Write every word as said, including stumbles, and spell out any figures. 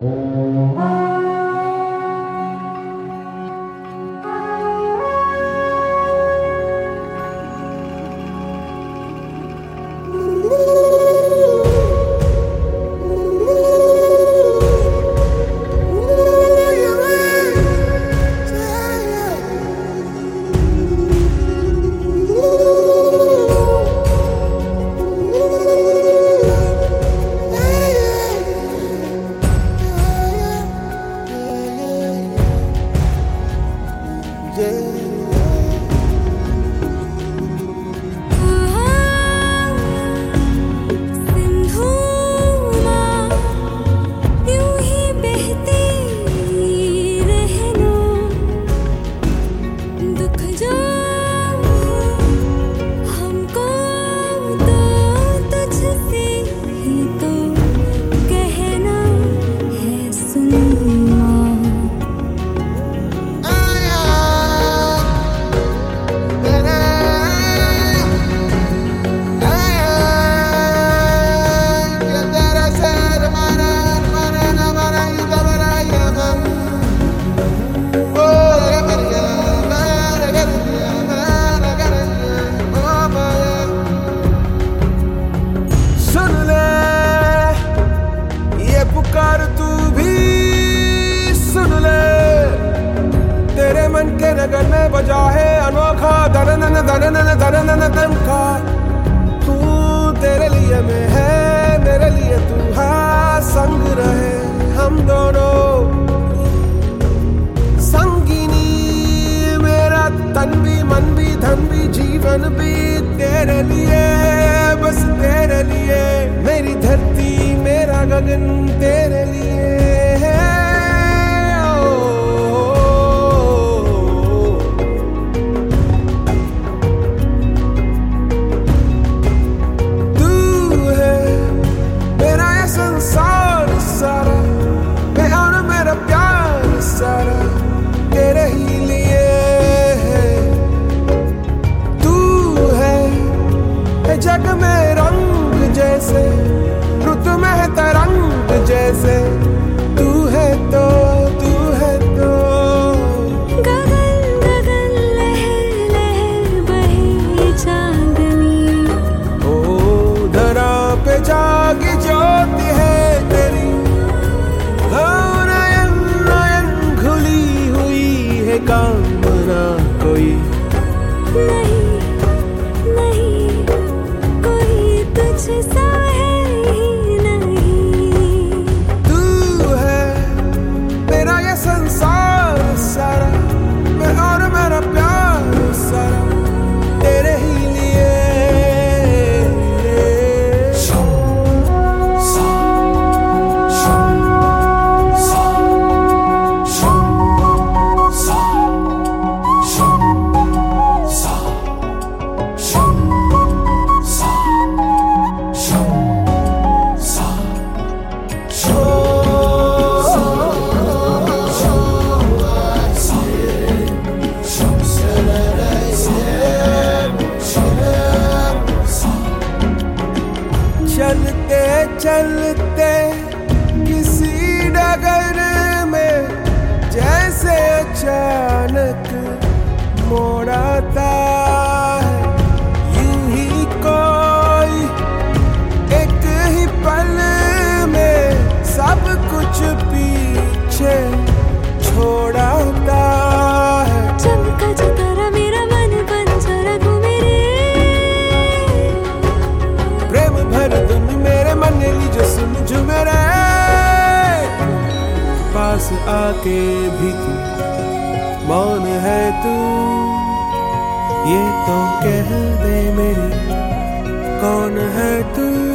नगन में बजा है अनोखा दरनन दरनन दरनन दम का। तू तेरे लिए मैं है, मेरे लिए तू है, संग रहे हम दोनों संगिनी। मेरा तन भी मन भी धन भी जीवन भी तेरे लिए, बस तेरे लिए। मेरी धरती मेरा गगन तेरे लिए है। संसार सारा मैं और मेरा प्यार सारा तेरे ही लिए है। तू है जग में रंग जैसे, रुत में है तरंग जैसे। तू है तो तू है तो गगन गगन लहर लहर बहे चांदनी। ओ धरा पे जागी ज्योति है तेरी। नयन नयन खुली हुई है कामना कोई नहीं नहीं कोई तुझसा है ही नहीं। तू है मेरा ये संसार सारा, मैं और मेरा प्यार सारा तेरे ही लिए। चलते चलते किसी डगर में जैसे अचानक मोड़ आता है। यूं ही कोई एक ही पल में सब कुछ पीछे छोड़ाता है। चमका जो तारा मेरा मन बन जरा घूमे रे। प्रेम भर धुन मेरे मन लीजो सुन झूमे रे। पास आके भी तू मौन है तू, ये तो कह दे मेरी कौन है तू।